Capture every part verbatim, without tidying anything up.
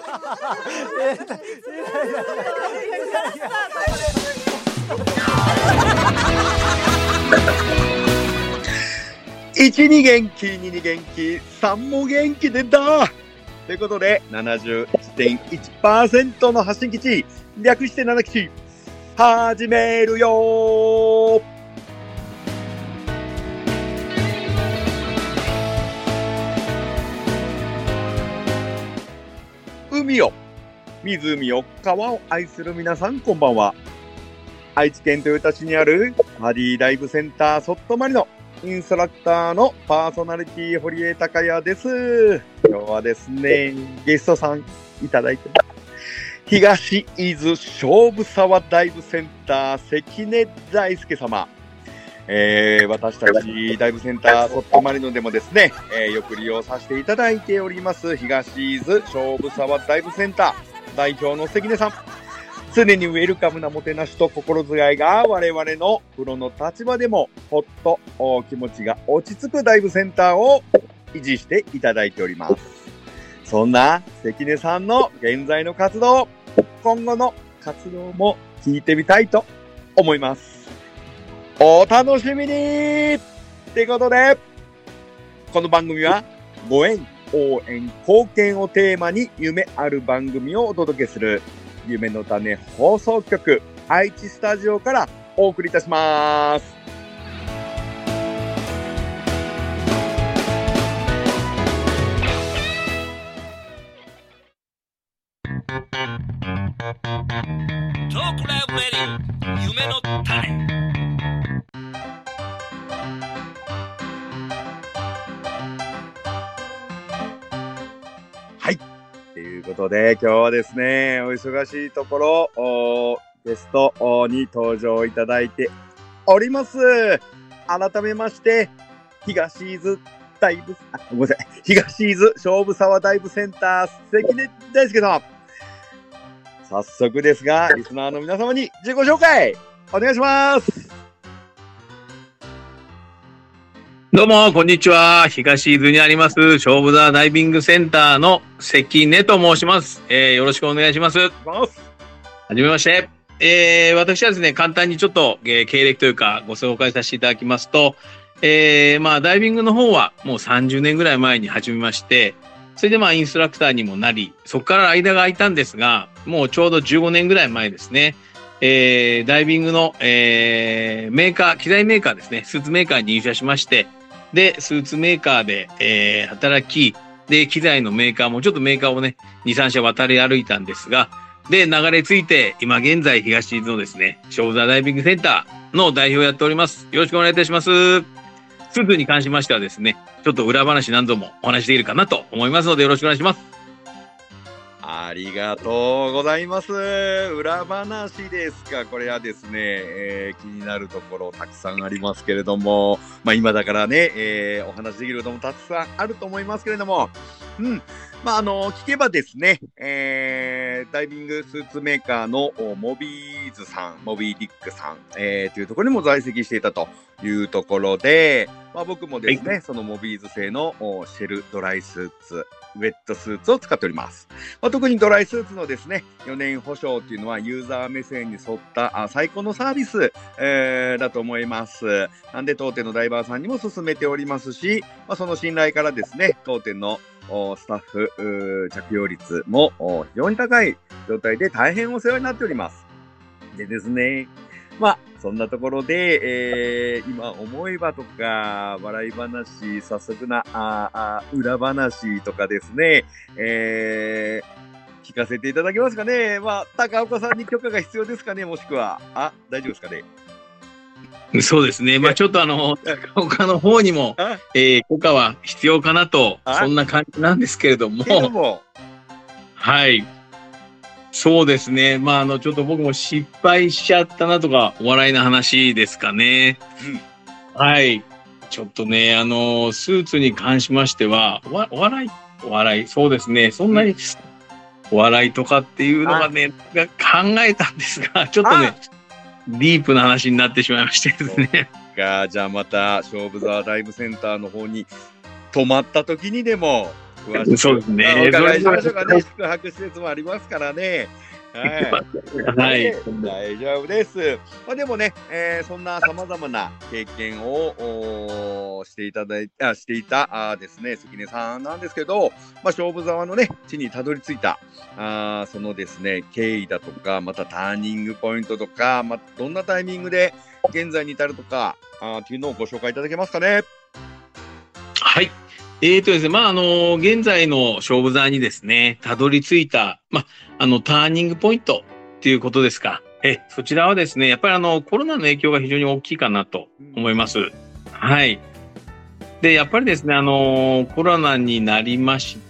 いちに元気、にに元気、さんも元気でだということで ななじゅういちてんいちパーセント の発信基地、略してなな基地始めるよー。海を、湖を、川を愛する皆さん、こんばんは。愛知県豊田市にあるハディダイブセンターソットマリのインストラクターのパーソナリティ堀江貴也です。今日はですね、ゲストさんいただいてます。東伊豆勝負沢ダイブセンター関根大輔様。えー、私たちダイブセンターソットマリノでもですね、えー、よく利用させていただいております東伊豆勝負沢ダイブセンター代表の関根さん。常にウェルカムなもてなしと心強いが我々のプロの立場でもほっと気持ちが落ち着くダイブセンターを維持していただいております。そんな関根さんの現在の活動、今後の活動も聞いてみたいと思います。お楽しみにってことで、この番組はご縁、応援、貢献をテーマに夢ある番組をお届けする夢の種放送局愛知スタジオからお送りいたします。 トークライブレディオ夢の種。 はい。ということで、今日はですね、お忙しいところ、ゲストに登場いただいております。改めまして、東伊豆ダイブ、あ、ごめんなさい、東伊豆勝負沢ダイブセンター関根大輔様。早速ですが、リスナーの皆様に自己紹介お願いします。 どうも、こんにちは。東伊豆にあります、勝負沢ダイビングセンターの関根と申します。えー、よろしくお願いします。はじめまして。えー、私はですね、簡単にちょっと、えー、経歴というかご紹介させていただきますと、えー、まあ、ダイビングの方はもうさんじゅうねんぐらい前に始めまして、それでまあ、インストラクターにもなり、そこから間が空いたんですが、もうちょうどじゅうごねんぐらい前ですね、えー、ダイビングの、えー、メーカー、機材メーカーですね、スーツメーカーに入社しまして、で、スーツメーカーで、えー、働き、で、機材のメーカーも、ちょっとメーカーをね、に、さん社渡り歩いたんですが、で、流れ着いて、今現在、東伊豆のですね、勝負沢ダイビングセンターの代表をやっております。よろしくお願いいたします。スーツに関しましてはですね、ちょっと裏話何度もお話しできるかなと思いますので、よろしくお願いします。 ありがとうございます。裏話ですか。これはですね、えー、気になるところたくさんありますけれども、まあ今だからね、えー、お話できることもたくさんあると思いますけれども、うん。まああの、聞けばですね、えー、ダイビングスーツメーカーのモビーズさん、モビーディックさん、えー、というところにも在籍していたというところで、まあ僕もですね、はい、そのモビーズ製のシェルドライスーツ、ウェットスーツを使っております。まあ、特にドライスーツのですね、よねん保証っていうのはユーザー目線に沿ったあ最高のサービス、えー、だと思います。なんで当店のダイバーさんにも勧めておりますし、まあ、その信頼からですね、当店のスタッフ着用率も非常に高い状態で大変お世話になっております。でですね、まあ、そんなところで、えー、今思えばとか、笑い話、早速な、ああ裏話とかですね、えー、聞かせていただけますかね。まあ、高岡さんに許可が必要ですかね、もしくは。あ、大丈夫ですかね。 そうですね。まあちょっとあの、高岡の方にも、えー、許可は必要かなと、そんな感じなんですけれども。けどもはい。そうですね。まああの、ちょっと僕も失敗しちゃったなとか、お笑いの話ですかね。うん、はい。ちょっとね、あの、スーツに関しましては、お, お笑い、お笑い、そうですね。そんなに、うん、お笑いとかっていうのがね、が考えたんですが、ちょっとね、ディープな話になってしまいましてですね。 じゃあまた勝負沢ダイブセンターの方に泊まった時にでも詳しくそうですね。 お伺いしましょうかね。宿泊施設もありますからね。はい、 はい、 大丈夫です。まあ、でもね、えー、そんな様々な経験をしていただいあしていたあですね、関根さんなんですけど、まあ、勝負沢のね、地にたどり着いた、あそのですね、経緯だとか、またターニングポイントとか、まあ、どんなタイミングで現在に至るとか、あっていうのをご紹介いただけますかね。 はい。えーとですね、まあ、あの、現在の勝負座にですね、たどり着いた、まあ、あの、ターニングポイントっていうことですか。え、そちらはですね、やっぱりあの、コロナの影響が非常に大きいかなと思います。うん、はい。で、やっぱりですね、あの、コロナになりまして、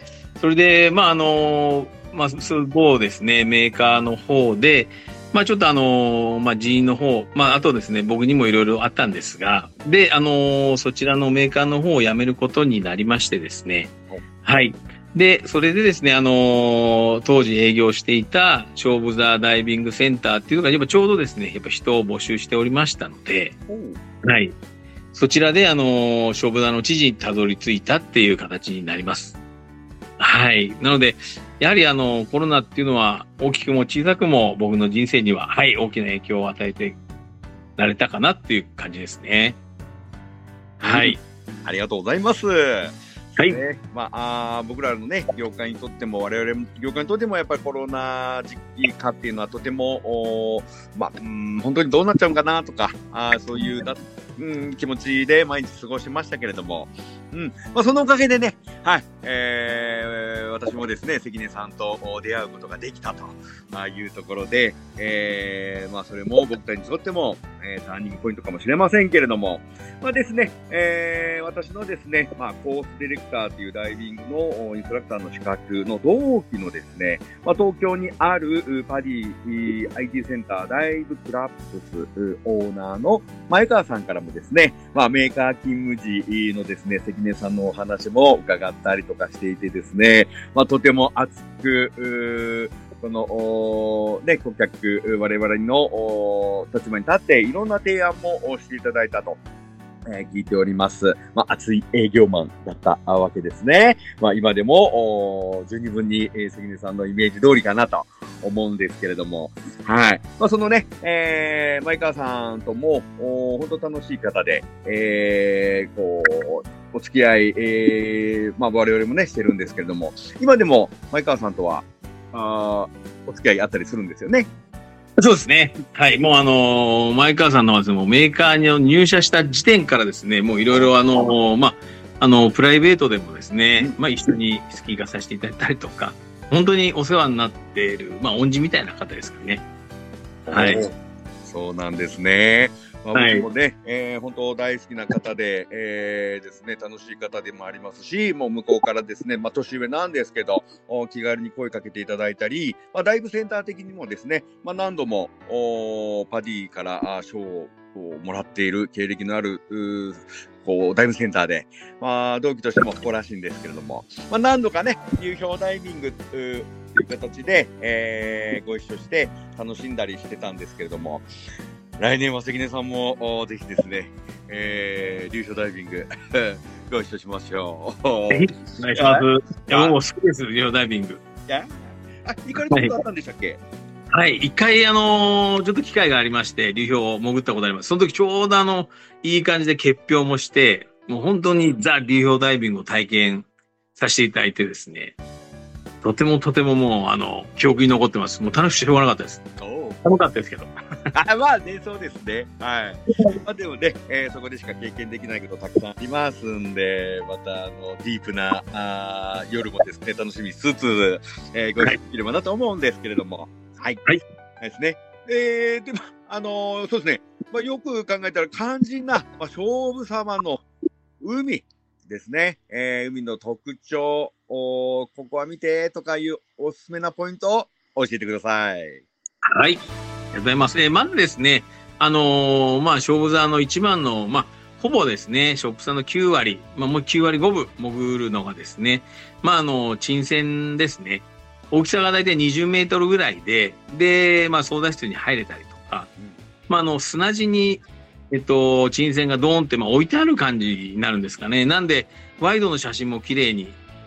それで、まあ、あの、まあ、そうですね、メーカーの方で、まあちょっとあの、まあ人員の方、まああとですね、僕にもいろいろあったんですが、で、あの、そちらのメーカーの方を辞めることになりましてですね。はい。で、それでですね、あの、当時営業していた勝負座ダイビングセンターっていうのが、やっぱちょうどですね、やっぱ人を募集しておりましたので、はい。そちらであの、勝負座の知事にたどり着いたっていう形になります。はい。なので、やはりあの、コロナっていうのは大きくも小さくも僕の人生には、はい、大きな影響を与えてなれたかなっていう感じですね。はい。 うん、ありがとうございます。 はい。 ね、まあ、あ僕らのね、業界にとっても、我々業界にとってもやっぱりコロナ時期化っていうのはとても、まあ、うん、本当にどうなっちゃうんかなとか、あそういうだ、うん、気持ちで毎日過ごしましたけれども、うん、まあ、そのおかげでね、はい、えー、私もですね、関根さんと出会うことができたというところで、えー、まあ、それも僕たちにとっても、えー、ターニングポイントかもしれませんけれども、まあですね、えー、私のですね、まあ、コースディレクターというダイビングのインストラクターの資格の同期のですね、まあ、東京にあるパディ アイティー センターダイブクラップスオーナーの前川さんからもですね、まあ、メーカー勤務時のですね、関根さんのお話も伺ったりとかしていてですね、まあ、とても熱く、この、ね、顧客、我々の立場に立っていろんな提案もしていただいたと。えー、聞いております。まあ、熱い営業マンだったわけですね。まあ、今でも、十二分に、えー、関根さんのイメージ通りかなと思うんですけれども。はい。まあ、そのね、えー、前川さんとも、本当楽しい方で、えー、こう、お付き合い、えー、まあ、我々もね、してるんですけれども、今でも前川さんとは、あお付き合いあったりするんですよね。 そうですね。はい。もうあのー、前川さんのはですね、もうメーカーに入社した時点からですね、もういろいろあのー、まあ、あの、プライベートでもですね、まあ一緒にスキー行かさせていただいたりとか、本当にお世話になっている、まあ恩人みたいな方ですかね。はい。 そうなんですね。まあ、僕もね、はい、えー、本当大好きな方で、えー、ですね、楽しい方でもありますし、もう向こうからですね、まあ、年上なんですけど、気軽に声かけていただいたり、まあ、ダイブセンター的にもですね、まあ、何度も、パディから賞をもらっている経歴のある、こう、ダイブセンターで、まあ、同期としても誇らしいんですけれども、まあ、何度かね、流氷ダイビング、という形で、えー、ご一緒して楽しんだりしてたんですけれども、来年は関根さんもぜひですね、えー、流氷ダイビングご一緒しましょう。お願いします。いや、もう好きです、流氷ダイビング。 いや、あ、行かれたことあったんでしたっけ？ はい、一回、あのー、ちょっと機会がありまして、流氷を潜ったことあります。その時ちょうどあの、いい感じで結氷もして、もう本当にザ・流氷ダイビングを体験させていただいてですね、とてもとてももう、あの、記憶に残ってます。もう楽しくてしょうがなかったです。寒かったですけど。 あ、まあね、そうですね。はい。まあでもね、えー、そこでしか経験できないことたくさんありますんで、また、あの、ディープな、あ夜もですね、楽しみしつつ、えー、ご一緒できればなと思うんですけれども。はい。はい。ですね。えー、でも、あのー、そうですね。まあ、よく考えたら肝心な、まあ、勝負様の海ですね。えー、海の特徴、おここは見てとかいうおすすめなポイントを教えてください。 はい。ありがとうございます。えー、まずですね、あのー、まあ、勝負座の一番の、まあ、ほぼですね、ショップさんのきゅうわり、まあ、もうきゅうわりごぶ潜るのがですね、まあ、あの、沈船ですね。大きさがだいたいにじゅうメートルぐらいで、で、まあ、操舵室に入れたりとか、うん、まあ、あの、砂地に、えっと、沈船がドーンって、まあ、置いてある感じになるんですかね。なんで、ワイドの写真も綺麗に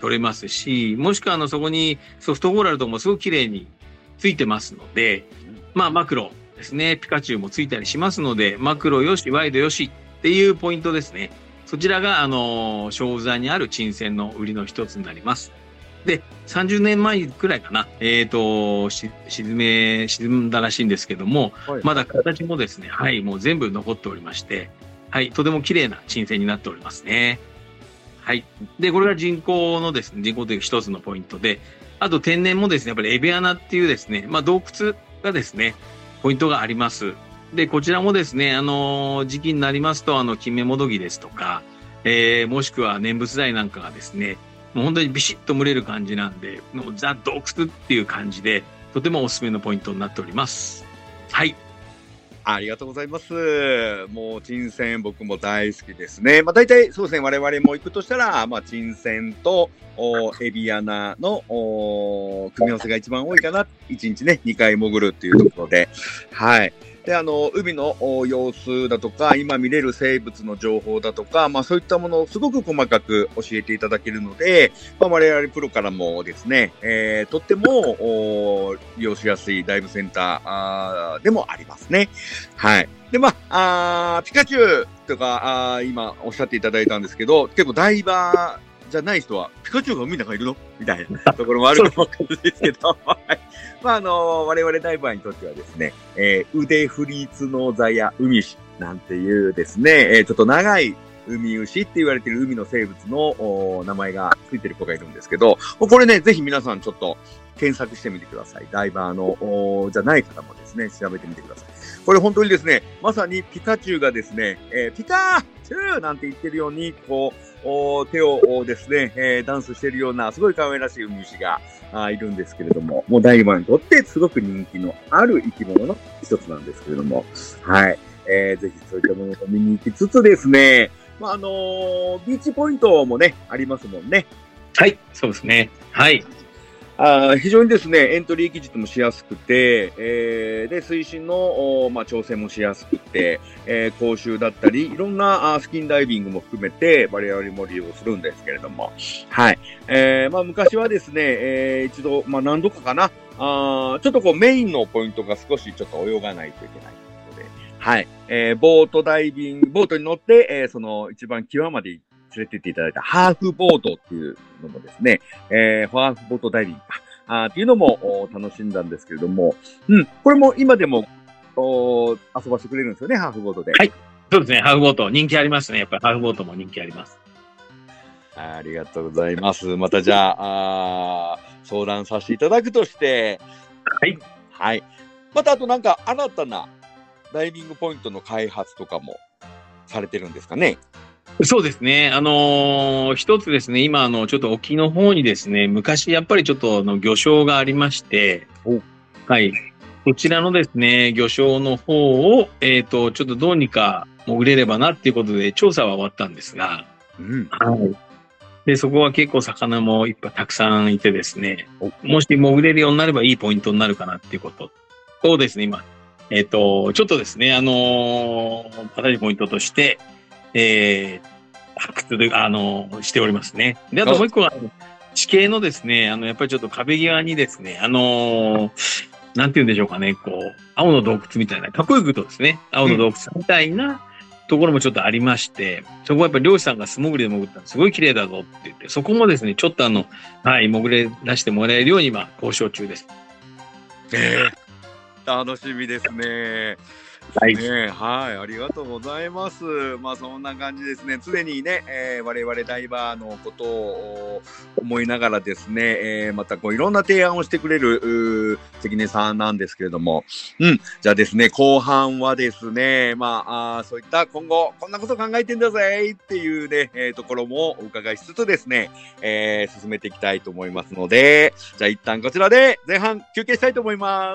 取れますし、もしくはあのそこにソフトコーラルとかもすごく綺麗についてますので、まあマクロですね、ピカチュウもついたりしますので、マクロよし、ワイドよしっていうポイントですね。そちらがあの小座にある沈船の売りの一つになります。で、さんじゅうねんまえくらいかな、えっ、と、し、沈め、沈んだらしいんですけども、はい、まだ形もですね、はい、もう全部残っておりまして、はい、とても綺麗な沈船になっておりますね。はい。で、これが人工のですね、人工という一つのポイントで、あと天然もですね、やっぱりエビアナっていうですね、まあ洞窟がですね、ポイントがあります。で、こちらもですね、あの、時期になりますと、あの、金目もどぎですとか、えー、もしくは念仏台なんかがですね、もう本当にビシッと蒸れる感じなんで、もうザ・洞窟っていう感じで、とてもおすすめのポイントになっております。はい。 ありがとうございます。もう、沈船僕も大好きですね。まあ大体そうですね、我々も行くとしたら、まあ沈船とおエビアナのお組み合わせが一番多いかな。いちにちね、にかい潜るっていうところで。はい。で、あの、海の様子だとか、今見れる生物の情報だとか、まあそういったものをすごく細かく教えていただけるので、まあ我々プロからもですね、えー、とっても利用しやすいダイブセンターでもありますね。はい。で、まあ、あピカチュウとかあ今おっしゃっていただいたんですけど、結構ダイバー、じゃない人は、ピカチュウが海の中いるのみたいなところもあるかもわかんないですけど、まあ、あの、我々ダイバーにとってはですね、えー、腕振り角座や海牛なんていうですね、えー、ちょっと長い海牛って言われている海の生物の名前がついてる子がいるんですけど、これね、ぜひ皆さんちょっと検索してみてください。ダイバーの、じゃない方もですね、調べてみてください。これ本当にですね、まさにピカチュウがですね、えー、ピカチュウなんて言ってるように、こう、手をですね、えー、ダンスしているような、すごい可愛らしい海牛があいるんですけれども、もうダイバーにとってすごく人気のある生き物の一つなんですけれども、はい。えー、ぜひそういったものを見に行きつつですね、まあ、あのー、ビーチポイントもね、ありますもんね。 はい、そうですね。はい。 あ非常にですね、エントリー記述もしやすくて、えー、で、推進の、まあ、挑戦もしやすくて、えー、講習だったり、いろんなスキンダイビングも含めて、我々も利用するんですけれども、はい。えー、まあ、昔はですね、えー、一度、まあ、何度かかな、あちょっとこう、メインのポイントが少しちょっと泳がないといけないということで、はい。えー、ボートダイビング、ボートに乗って、えー、その一番際まで行って、連れて行っていただいたハーフボートっていうのもですね、えー、ハーフボートダイビングか、あっていうのも楽しんだんですけれども、うん、これも今でもお遊ばせてくれるんですよね、ハーフボートで。 はい。そうですね、ハーフボート。人気ありますね。やっぱりハーフボートも人気あります。 ありがとうございます。またじゃあ、あ相談させていただくとして、 はい。 はい。またあとなんか新たなダイビングポイントの開発とかもされてるんですかね。 そうですね。あのー、一つですね、今、あの、ちょっと沖の方にですね、昔、やっぱりちょっと、あの、魚礁がありまして、はい。こちらのですね、魚礁の方を、えっと、ちょっとどうにか潜れればなっていうことで、調査は終わったんですが、 うん。 はい。で、そこは結構魚もいっぱいたくさんいてですね、もし潜れるようになればいいポイントになるかなっていうことをですね、今、えっと、ちょっとですね、あのー、新しいポイントとして、えー、発掘で、あの、しておりますね。で、あともう一個は、地形のですね、あの、やっぱりちょっと壁際にですね、あのー、なんて言うんでしょうかね、こう、青の洞窟みたいな、かっこよく言うとですね、青の洞窟みたいなところもちょっとありまして、そこはやっぱり漁師さんが素潜りで潜ったらすごい綺麗だぞって言って、そこもですね、ちょっとあの、はい、潜れ出してもらえるように今、交渉中です。 えー、楽しみですね。はい、ね、はい、ありがとうございます。まあそんな感じですね。常にね、えー、我々ダイバーのことを思いながらですね、えー、またこういろんな提案をしてくれる関根さんなんですけれども、うん、じゃあですね、後半はですね、まあ、あそういった今後こんなこと考えてんだぜっていうね、えー、ところもお伺いしつつですね、えー、進めていきたいと思いますので、じゃあ一旦こちらで前半休憩したいと思います。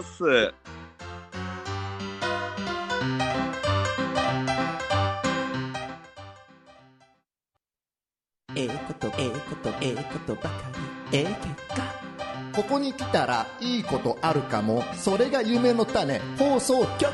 ええこと、ええこと、ええことばかり、ええ結果。 ここに来たらいいことあるかも。それが夢の種、放送局。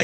はい、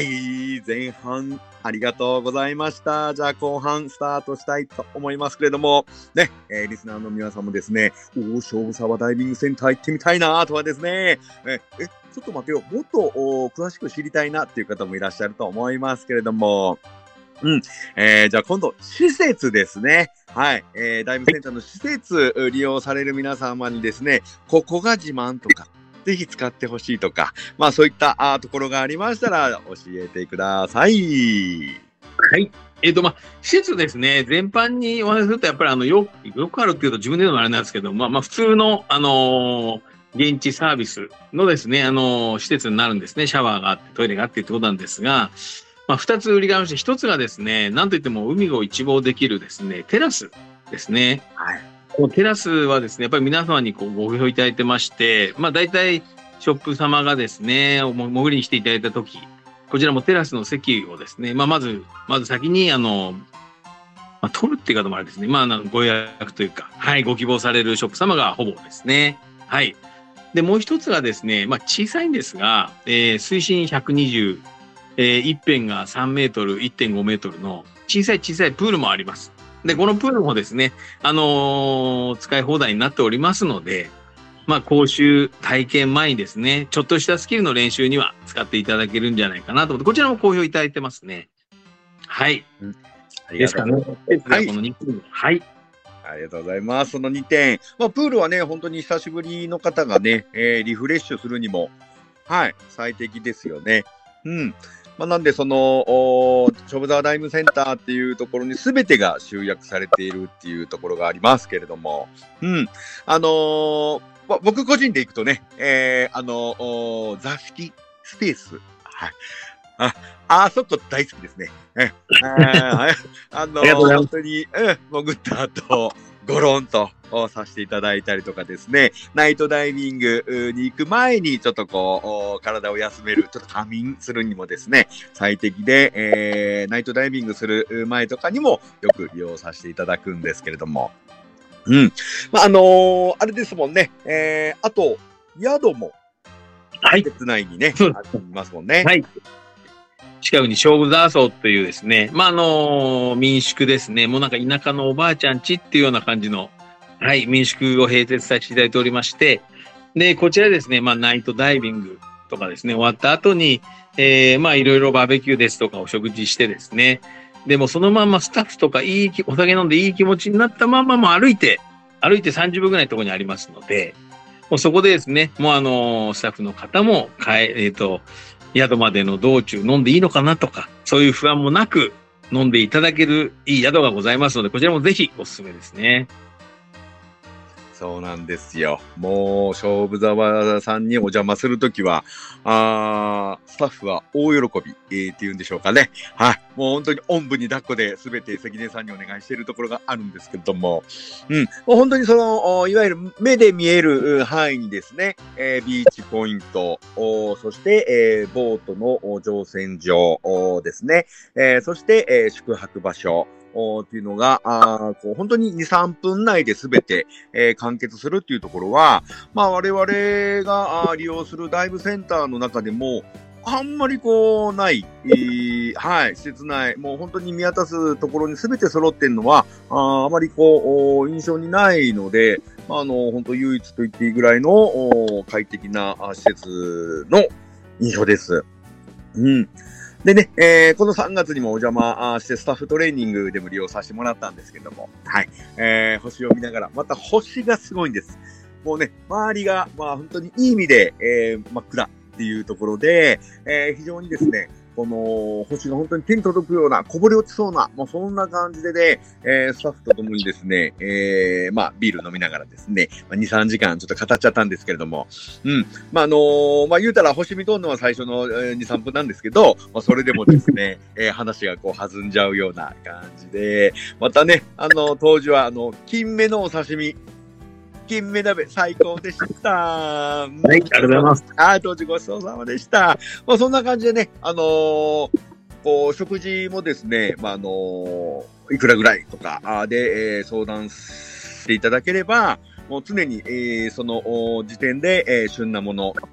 前半ありがとうございました。じゃあ後半スタートしたいと思いますけれども、ね、えー、リスナーの皆さんもですね、大勝負沢ダイビングセンター行ってみたいなとはですね、え、えちょっと待てよ、もっと詳しく知りたいなっていう方もいらっしゃると思いますけれども、うん。えー、じゃあ今度、施設ですね。はい。えー、ダイブセンターの施設利用される皆様にですね、ここが自慢とか、ぜひ使ってほしいとか、まあそういったあところがありましたら教えてください。 はい。えっ、ー、と、まあ、施設ですね、全般にお話しすると、やっぱりあの、よ、よくあるっていうと自分で言うのもあれなんですけど、まあ、まあ、普通の、あのー、現地サービスのですね、あのー、施設になるんですね。シャワーがあって、トイレがあってってことなんですが、まあ、二つ売りがありまして、一つがですね、なんといっても海を一望できるですね、テラスですね。はい。このテラスはですね、やっぱり皆様にこうご好評いただいてまして、まあ、大体、ショップ様がですね、潜りに来ていただいたとき、こちらもテラスの席をですね、まあ、まず、まず先に、あの、まあ、取るっていう方もあれですね、まあ、ご予約というか、はい、ご希望されるショップ様がほぼですね。はい。で、もう一つがですね、まあ、小さいんですが、えー、水深ひゃくにじゅう、えー、一辺がさんメートル、いってんごメートルの小さい小さいプールもあります。で、このプールもですね、あのー、使い放題になっておりますので、まあ、講習体験前にですね、ちょっとしたスキルの練習には使っていただけるんじゃないかなと思って、こちらも好評いただいてますね。はい。うん、ありがとうございます。はい。このにてん。はい。 ありがとうございます。そのにてん。まあ、プールはね、本当に久しぶりの方がね、えー、リフレッシュするにも、はい、最適ですよね。うん。まあ、なんで、その、勝負沢ダイブセンターっていうところに全てが集約されているっていうところがありますけれども、うん。あのー、僕個人で行くとね、えー、あの、座敷スペース。はい。あ、あそこ大好きですね。えああの、本当に、うん、潜った後、ゴロンとさせていただいたりとかですね、ナイトダイビングに行く前にちょっとこう、体を休める、ちょっと仮眠するにもですね、最適で、えー、ナイトダイビングする前とかにもよく利用させていただくんですけれども、うん。まあ、あのー、あれですもんね。えー、あと、宿も、はい。施設内にね、ありますもんね。 はい。近くに勝負沢荘というですね、まあ、あのー、民宿ですね。もうなんか田舎のおばあちゃん家っていうような感じの、はい、民宿を併設させていただいておりまして、で、こちらですね、まあ、ナイトダイビングとかですね、終わった後に、えー、まあ、いろいろバーベキューですとかお食事してですね、でもそのままスタッフとかいいお酒飲んでいい気持ちになったままも歩いて、歩いてさんじゅっぷんぐらいのところにありますので、もうそこでですね、もうあの、スタッフの方も、かえ、えっと、宿までの道中飲んでいいのかなとか、そういう不安もなく飲んでいただけるいい宿がございますので、こちらもぜひおすすめですね。 そうなんですよ。もう、勝負沢さんにお邪魔するときは、あスタッフは大喜び、えー、っていうんでしょうかね。はい。もう本当におんぶに抱っこで全て関根さんにお願いしているところがあるんですけれども、うん。もう本当にその、いわゆる目で見える範囲にですね、えー、ビーチポイント、そして、えー、ボートの乗船場ですね、えー、そして、えー、宿泊場所、っていうのが、あこう本当にに、さんぷん内で全て、えー、完結するっていうところは、まあ我々が利用するダイブセンターの中でも、あんまりこう、ない、えー、はい、施設内、もう本当に見渡すところに全て揃ってんのは、あ, あまりこう、印象にないので、あの、本当唯一と言っていいぐらいの快適な施設の印象です。うん。でね、えー、このさんがつにもお邪魔してスタッフトレーニングでも利用させてもらったんですけども、はい、えー、星を見ながら、また星がすごいんです。もうね、周りが、まあ本当にいい意味で、えー、真っ暗っていうところで、えー、非常にですね、この星が本当に手に届くような、こぼれ落ちそうな、もうそんな感じでね、えー、スタッフと共にですね、えー、まあビール飲みながらですね、まあ、に、さんじかんちょっと語っちゃったんですけれども、うん。まああのー、まあ言うたら星見とんのは最初のに、さんぷんなんですけど、まあそれでもですね、えー、話がこう弾んじゃうような感じで、またね、あの、当時はあの、金目のお刺身、金目鍋最高でした。はい、 ありがとうございます。 あ、当時ごちそうさまでした。まあそんな感じでね、あのー、こう、食事もですね、まああのー、いくらぐらいとかで、えー、相談していただければ、もう常に、えー、その時点で、えー、旬なもの、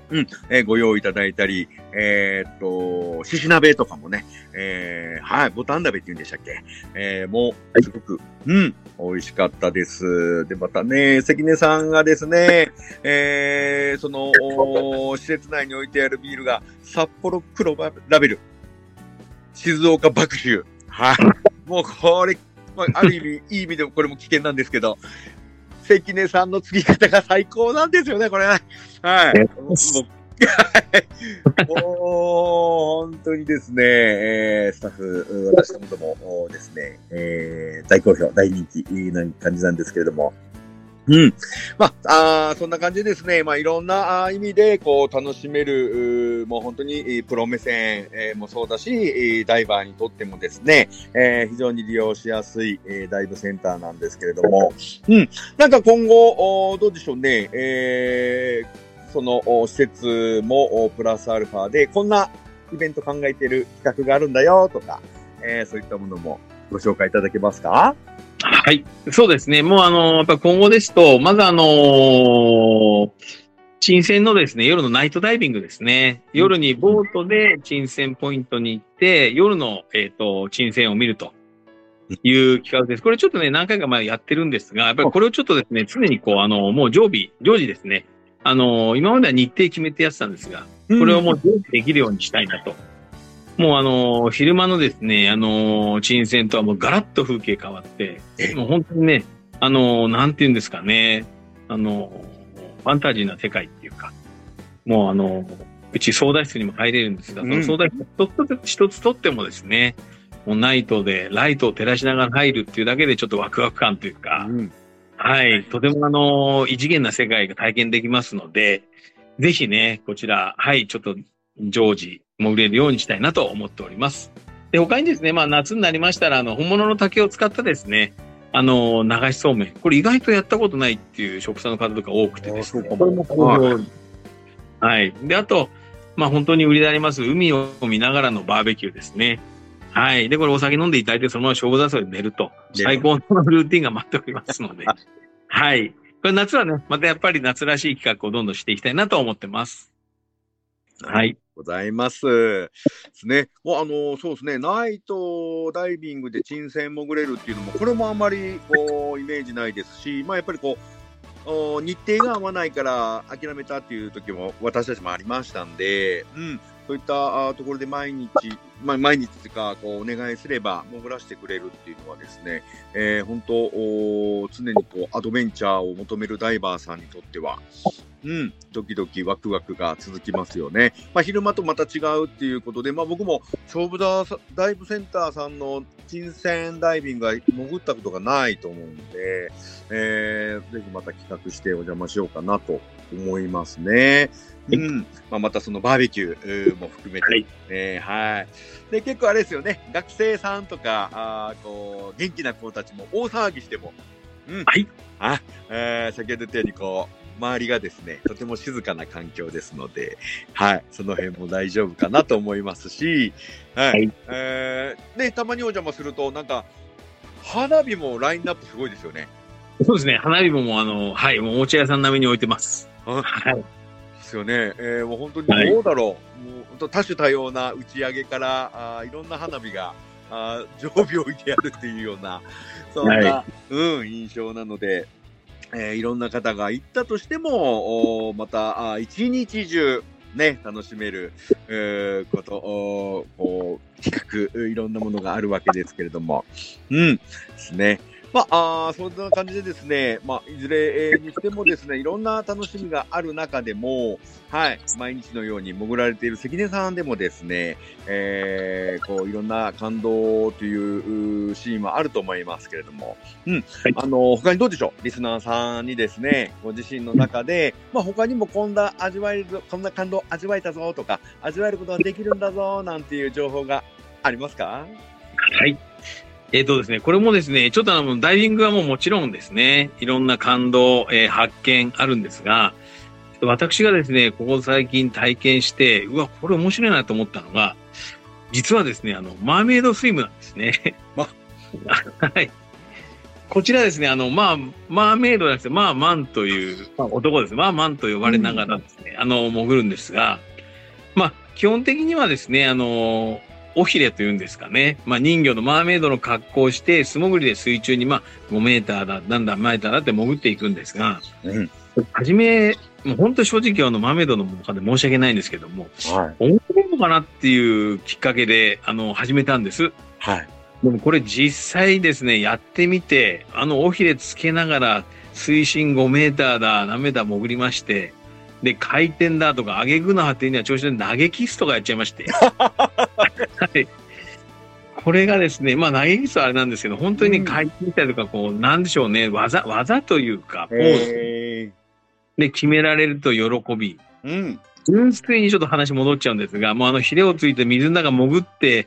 うん、えー、ご用意いただいたり、えー、っと、しし鍋とかもね、えー、はい、ボタン鍋って言うんでしたっけ、えー、もう、すごく、うん、美味しかったです。で、またね、関根さんがですね、えー、その、施設内に置いてあるビールが、札幌黒ラベル、静岡爆酒。はい。もうこれ、まあ、ある意味、いい意味でもこれも危険なんですけど、関根さんの継ぎ方が最高なんですよね、これ。はい。もうもう、本当にですね、えー、スタッフ、私どもともですね、えー、大好評、大人気な感じなんですけれども。うん。まあ、あそんな感じでですね、まあ、いろんな意味で、こう、楽しめる、もう本当に、プロ目線、えー、もそうだし、ダイバーにとってもですね、えー、非常に利用しやすい、えー、ダイブセンターなんですけれども、うん。なんか今後、どうでしょうね、えー、その、施設も、プラスアルファで、こんなイベント考えている企画があるんだよ、とか、えー、そういったものもご紹介いただけますか？ はい。そうですね。もうあの、やっぱ今後ですと、まずあのー、沈船のですね、夜のナイトダイビングですね。夜にボートで沈船ポイントに行って、夜の、えっと、沈船を見るという企画です。これちょっとね、何回か前やってるんですが、やっぱりこれをちょっとですね、常にこう、あの、もう常備、常時ですね。あの、今までは日程決めてやってたんですが、これをもう常時できるようにしたいなと。もうあのー、昼間のですね、あのー、沈船とはもうガラッと風景変わって、もう本当にね、あのー、なんて言うんですかね、あのー、ファンタジーな世界っていうか、もうあのー、うち操舵室にも入れるんですが、その操舵室一つ一つとってもですね、もうナイトでライトを照らしながら入るっていうだけでちょっとワクワク感というか、うん、はい、とてもあのー、異次元な世界が体験できますので、ぜひね、こちら、はい、ちょっと常時、潜れるようにしたいなと思っております。で、他にですね、まあ夏になりましたら、あの、本物の竹を使ったですね、あの、流しそうめん。これ意外とやったことないっていう職者の方とか多くてですね。これも好評。はい。で、あと、まあ本当に売りであります、海を見ながらのバーベキューですね。はい。で、これお酒飲んでいただいて、そのまま勝負座で寝ると、最高のルーティンが待っておりますので。はい。これ夏はね、またやっぱり夏らしい企画をどんどんしていきたいなと思ってます。はい。 ございます。ですね。もうあの、そうですね。ナイトダイビングで沈船潜れるっていうのも、これもあんまりこう、イメージないですし、まあやっぱりこう、日程が合わないから諦めたっていう時も私たちもありましたんで、うん。そういったところで毎日、まあ、毎日というか、こう、お願いすれば潜らせてくれるっていうのはですね、えー、本当、常にこう、アドベンチャーを求めるダイバーさんにとっては、うん、ドキドキワクワクが続きますよね。まあ、昼間とまた違うっていうことで、まあ、僕も勝負ダイブセンターさんの沈船ダイビングは潜ったことがないと思うんで、えー、ぜひまた企画してお邪魔しようかなと思いますね。うん。まあ、またそのバーベキューも含めて、はい。えー、はい。で、結構あれですよね、学生さんとか、あこう、元気な子たちも大騒ぎしても、うん。 はい。 あ、えー、先ほど言ったようにこう、周りがですね、とても静かな環境ですので、はい、その辺も大丈夫かなと思いますし、はい、はい、えー、ね、たまにお邪魔すると、なんか、花火もラインナップすごいですよね。 そうですね、花火ももうあの、はい、もうおもちゃ屋さん並みに置いてます。はい。 ですよね、えー、もう本当にどうだろう、はい、もう多種多様な打ち上げから、あいろんな花火が、あ常備置いてあるっていうような、そんな、はい、うん、印象なので、えー、いろんな方が行ったとしても、また、あ一日中、ね、楽しめる、えー、こと、こう、企画、いろんなものがあるわけですけれども、うん、ですね。まあ、あそんな感じでですね、まあ、いずれにしてもですね、いろんな楽しみがある中でも、はい、毎日のように潜られている関根さんでもですね、えー、こう、いろんな感動というシーンはあると思いますけれども、うん、はい、あの、他にどうでしょう、リスナーさんにですね、ご自身の中で、まあ、他にもこんな味わえる、こんな感動味わえたぞとか、味わえることができるんだぞ、なんていう情報がありますか？ はい。えっとですね、これもですね、ちょっとあの、ダイビングはもうもちろんですね、いろんな感動、えー、発見あるんですが、私がですね、ここ最近体験して、うわ、これ面白いなと思ったのが、実はですね、あの、マーメイドスイムなんですね。はい。 こちらですね、あの、まあ、マーメイドじゃなくて、まあ、マンという、まあ、男です。まあ、マンと呼ばれながらですね、うん、あの、潜るんですが、まあ、基本的にはですね、あの、尾ひれというんですかね。まあ、人魚のマーメイドの格好をして、素潜りで水中に、まあ、ごメーターだ、なんだ、メーターだって潜っていくんですが、うん、はじめ、もう本当に正直、あの、マーメイドの中で申し訳ないんですけども、はい、面白いのかなっていうきっかけで、あの、始めたんです。はい。でもこれ実際ですね、やってみて、あの尾ひれつけながら水深ごメーターだ、何メーター潜りまして、で、回転だとか、上げ具の果てには調子で投げキスとかやっちゃいまして。はい。これがですね、まあ投げキスはあれなんですけど、本当に回転したりとか、こう、なんでしょうね、技、技というか、ポーズで決められると喜び。うん。純粋にちょっと話戻っちゃうんですが、もうあのヒレをついて水の中潜って、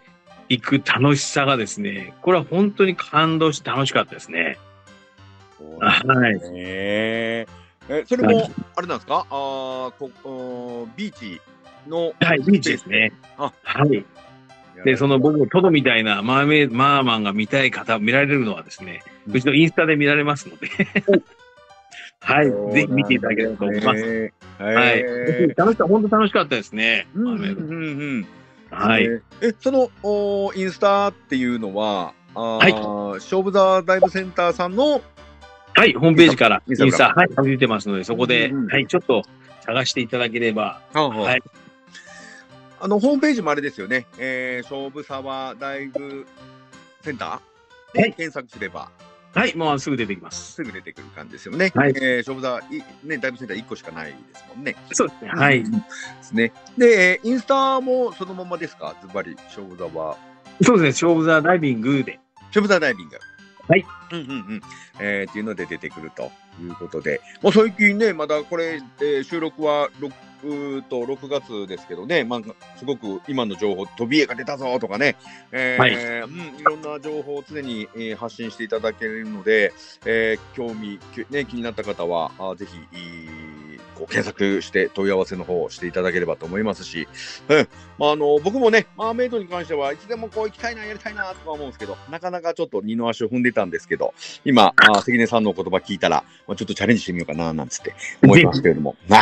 行く楽しさがですね、これは本当に感動して楽しかったですね。 はい。ええ、それも、あれなんですか、あこビーチの。 はい、ビーチですね。あ、はい。で、その僕、トドみたいなマーメイマーマンが見たい方、見られるのはですね、うん、うちのインスタで見られますので。はい。ぜひ見ていただければと思います。はい。楽しかった、本当楽しかったですね。マーメイド。うんうんうん。はい。 え、そのおインスタっていうのは、あはい。勝負ザダイブセンターさんのはい、ホームページからインスタ、はい、出てますので、そこで、うんうん、はい、ちょっと探していただければ。はい。 あの、ホームページもあれですよね。えー、勝負沢ダイブセンターで、はい、検索すれば。 はい、もうすぐ出てきます。 すぐ出てくる感じですよね。はい。えー、勝負座、ね、ダイブセンターいっこしかないですもんね。 そうですね。はい。 ですね。で、インスタもそのままですか、ズバリ、勝負座は。 そうですね、勝負座ダイビングで。 勝負座ダイビング。 はい。 うんうんうん。えー、っていうので出てくるということで。もう最近ね、まだこれ、えー、収録はろくとろくがつですけどね、まあ、すごく今の情報、飛び絵が出たぞとかね、えーはいうん、いろんな情報を常に、えー、発信していただけるので、えー、興味、ね、気になった方は、あぜひ、こう検索して問い合わせの方をしていただければと思いますし、うんまあ、あの僕もね、マーメイドに関してはいつでもこう行きたいな、やりたいなとか思うんですけど、なかなかちょっと二の足を踏んでたんですけど、今、あ関根さんのお言葉聞いたら、まあ、ちょっとチャレンジしてみようかな、なんつって思いますけれども。はい。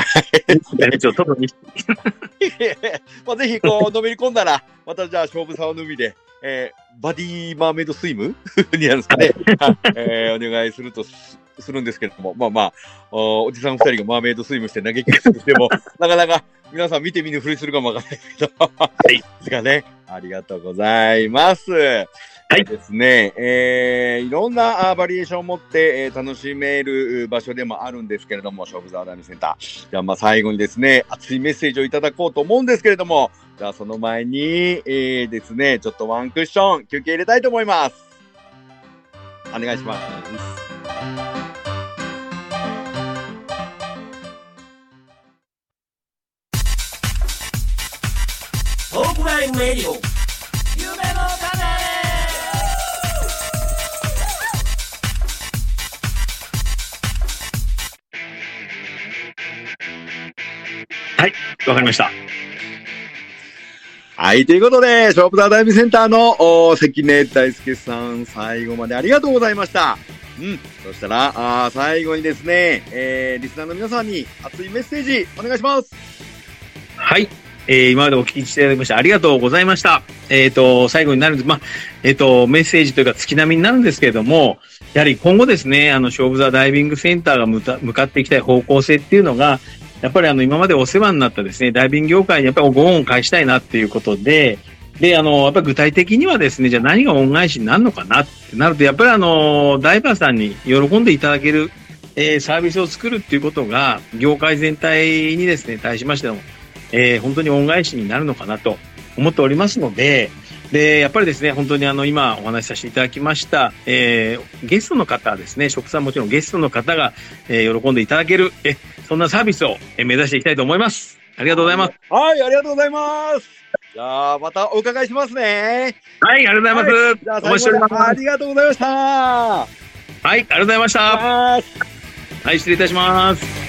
ちょっとにまあぜひこうのめり込んだら、またじゃあ勝負沢の海で、えー、バディマーメイドスイムになるんですかね、えー、お願いするとするんですけれども、まあまあ、お, おじさんふたりがマーメイドスイムして投げキスしても、なかなか皆さん見て見ぬふりするかもわからないけど、はい。ですかね。ありがとうございます。はい。ですね、えー、いろんなバリエーションを持って、えー、楽しめる場所でもあるんですけれども、勝負沢ダイビングセンター。じゃあ、まあ最後にですね、熱いメッセージをいただこうと思うんですけれども、じゃあその前に、えー、ですね、ちょっとワンクッション休憩入れたいと思います。お願いします。 トークライブレディオ夢の種。 はい、わかりました。 はい、ということで、勝負ザダイビングセンターの関根大輔さん、最後までありがとうございました。うん。そしたら、あ最後にですね、えー、リスナーの皆さんに熱いメッセージお願いします。 はい。えー、今までお聞きしていただきましてありがとうございました。えっ、ー、と、最後になるんです。まあ、えっ、ー、と、メッセージというか月並みになるんですけれども、やはり今後ですね、あの、勝負ザダイビングセンターが向た向かっていきたい方向性っていうのが、やっぱりあの、今までお世話になったですね、ダイビング業界にやっぱりご恩を返したいなっていうことで、で、あの、やっぱり具体的にはですね、じゃあ何が恩返しになるのかなってなると、やっぱりあの、ダイバーさんに喜んでいただける、えー、サービスを作るっていうことが、業界全体にですね、対しましても、えー、本当に恩返しになるのかなと思っておりますので、で、やっぱりですね、本当にあの、今お話しさせていただきました、えー、ゲストの方ですね、職さんもちろんゲストの方が、えー、喜んでいただける、え、そんなサービスを目指していきたいと思います。ありがとうございます。 はい、ありがとうございます。じゃあ、またお伺いしますね。 はい、ありがとうございます。はい、 じゃあ、お待ちしております。ありがとうございました。はい、 ありがとうございました。はい、失礼いたします。